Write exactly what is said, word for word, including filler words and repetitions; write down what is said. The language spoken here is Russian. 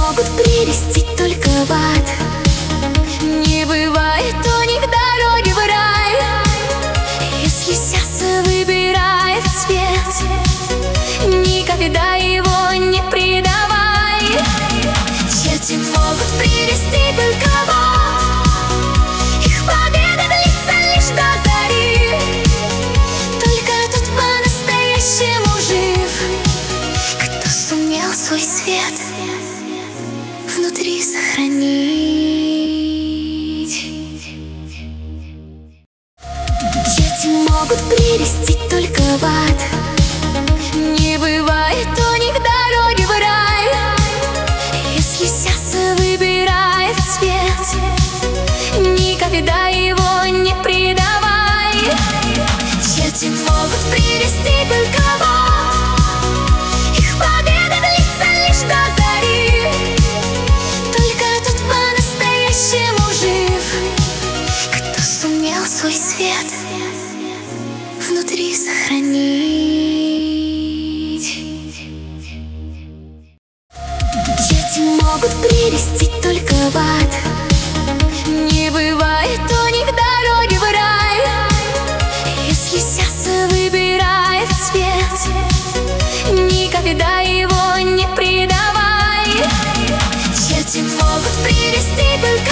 могут привести только в ад. Не бывает у них дороги в рай, если сердце выбирает свет. Никогда его не предавай. Черти могут привести только в ад. Их победа длится лишь до зари. Только тот по-настоящему жив, кто сумел свой свет внутри сохранить. Черти могут привести только в ад. Не бывает у них дороги в рай, если сердце выбирает свет. Никогда его не предавай. Черти могут привести только в ад. Их победа длится лишь до зари. Только тот по-настоящему жив, кто сумел свой свет внутри сохранить. Черти могут привести только в ад. Не бывает у них дороги в рай, если сердце выбирает свет. Никогда его не предавай. Черти могут привести только